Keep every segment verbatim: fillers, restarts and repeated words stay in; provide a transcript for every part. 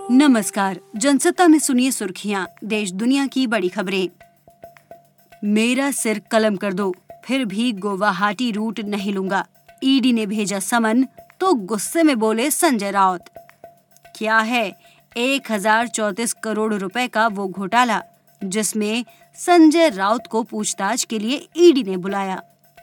नमस्कार, जनसत्ता में सुनिए सुर्खियां, देश दुनिया की बड़ी खबरें। मेरा सिर कलम कर दो, फिर भी गुवाहाटी रूट नहीं लूंगा। ईडी ने भेजा समन तो गुस्से में बोले संजय राउत। क्या है एक हजार चौंतीस करोड़ रुपए का वो घोटाला जिसमें संजय राउत को पूछताछ के लिए ईडी ने बुलाया।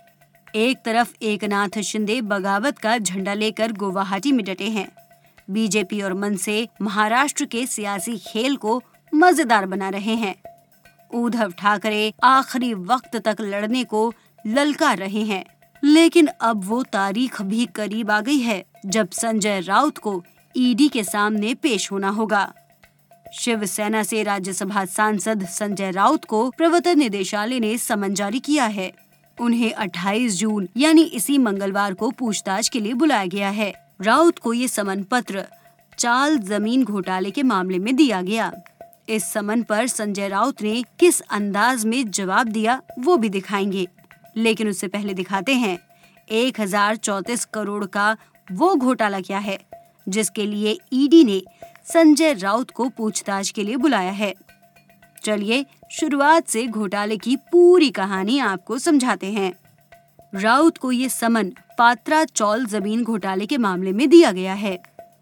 एक तरफ एकनाथ शिंदे बगावत का झंडा लेकर गुवाहाटी में डटे हैं। बीजेपी और मनसे महाराष्ट्र के सियासी खेल को मजेदार बना रहे हैं। उद्धव ठाकरे आखिरी वक्त तक लड़ने को ललकार रहे हैं, लेकिन अब वो तारीख भी करीब आ गई है जब संजय राउत को ईडी के सामने पेश होना होगा। शिवसेना से राज्यसभा सांसद संजय राउत को प्रवर्तन निदेशालय ने समन जारी किया है। उन्हें अट्ठाईस जून यानी इसी मंगलवार को पूछताछ के लिए बुलाया गया है। राउत को ये समन पत्र चाल जमीन घोटाले के मामले में दिया गया। इस समन पर संजय राउत ने किस अंदाज में जवाब दिया वो भी दिखाएंगे, लेकिन उससे पहले दिखाते हैं एक हजार चौंतीस करोड़ का वो घोटाला क्या है जिसके लिए ईडी ने संजय राउत को पूछताछ के लिए बुलाया है। चलिए शुरुआत से घोटाले की पूरी कहानी आपको समझाते हैं। राउत को ये समन पात्रा चौल जमीन घोटाले के मामले में दिया गया है।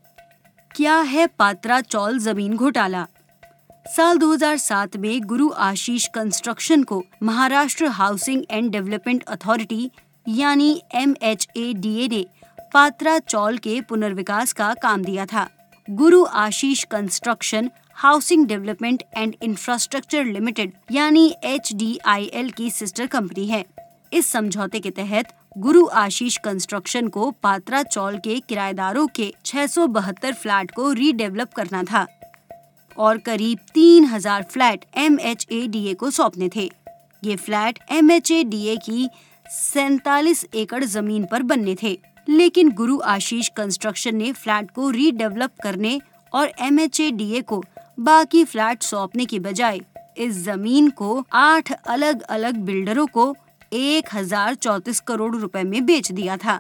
क्या है पात्रा चौल जमीन घोटाला? साल दो हज़ार सात में गुरु आशीष कंस्ट्रक्शन को Maharashtra housing and development authority यानी M H A D A ने पात्रा चौल के पुनर्विकास का काम दिया था। Guru Ashish construction housing development and infrastructure limited यानी एच डी आई एल की सिस्टर कंपनी है। इस समझौते के तहत गुरु आशीष कंस्ट्रक्शन को पात्रा चौल के किराएदारों के छह सौ बहत्तर फ्लैट को रीडेवलप करना था और करीब तीन हजार flat M H A D A को सौंपने थे। ये flat M H A D A की सैंतालीस एकड़ जमीन पर बनने थे, लेकिन गुरु आशीष कंस्ट्रक्शन ने फ्लैट को रीडेवलप करने और M H A D A को बाकी फ्लैट सौंपने की बजाय इस जमीन को आठ अलग अलग बिल्डरों को एक हजार चौंतीस करोड़ रुपए में बेच दिया था।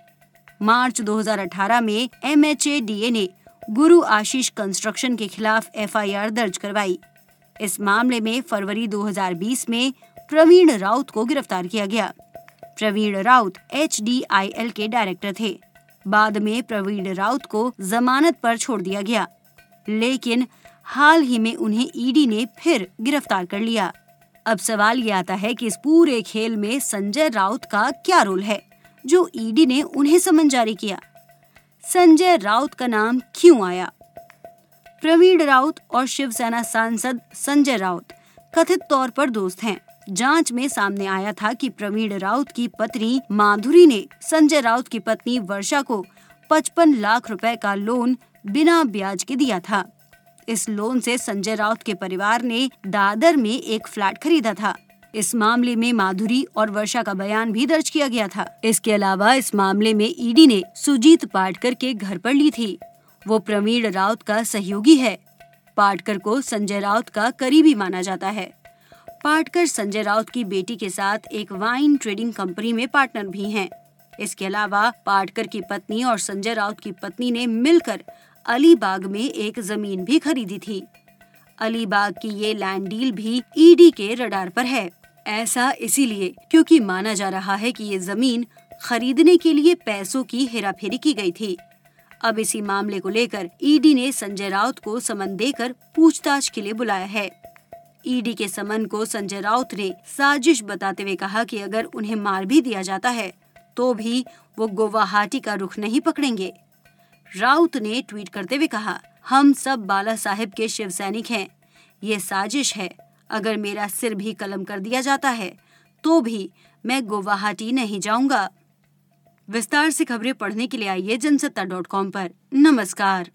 मार्च दो हज़ार अठारह में M H A D A ने गुरु आशीष कंस्ट्रक्शन के खिलाफ एफ आई आर दर्ज करवाई। इस मामले में फरवरी दो हज़ार बीस में प्रवीण राउत को गिरफ्तार किया गया। Praveen Raut H D I L के डायरेक्टर थे। बाद में प्रवीण राउत को जमानत पर छोड़ दिया गया, लेकिन हाल ही में उन्हें ईडी ने फिर गिरफ्तार कर लिया। अब सवाल ये आता है कि इस पूरे खेल में संजय राउत का क्या रोल है जो ईडी ने उन्हें समन जारी किया। संजय राउत का नाम क्यों आया? प्रवीण राउत और शिवसेना सांसद संजय राउत कथित तौर पर दोस्त हैं। जांच में सामने आया था कि प्रवीण राउत की पत्नी माधुरी ने संजय राउत की पत्नी वर्षा को पचपन लाख रुपए का लोन बिना ब्याज के दिया था। इस लोन से संजय राउत के परिवार ने दादर में एक फ्लैट खरीदा था। इस मामले में माधुरी और वर्षा का बयान भी दर्ज किया गया था। इसके अलावा इस मामले में ईडी ने सुजीत पाटकर के घर पर ली थी। वो प्रवीण राउत का सहयोगी है। पाटकर को संजय राउत का करीबी माना जाता है। पाटकर संजय राउत की बेटी के साथ एक वाइन ट्रेडिंग कंपनी में पार्टनर भी हैं। इसके अलावा पाटकर की पत्नी और संजय राउत की पत्नी ने मिलकर अलीबाग में एक जमीन भी खरीदी थी। अलीबाग की ये लैंड डील भी ईडी के रडार पर है। ऐसा इसीलिए क्योंकि माना जा रहा है कि ये जमीन खरीदने के लिए पैसों की हेराफेरी की गई थी। अब इसी मामले को लेकर ईडी ने संजय राउत को समन देकर पूछताछ के लिए बुलाया है। ईडी के समन को संजय राउत ने साजिश बताते हुए कहा कि अगर उन्हें मार भी दिया जाता है तो भी वो गुवाहाटी का रुख नहीं पकड़ेंगे। राउत ने ट्वीट करते हुए कहा, हम सब बाला साहेब के शिव सैनिक हैं। ये साजिश है। अगर मेरा सिर भी कलम कर दिया जाता है तो भी मैं गुवाहाटी नहीं जाऊंगा। विस्तार से खबरें पढ़ने के लिए आइए जनसत्ता डॉट कॉम पर। नमस्कार।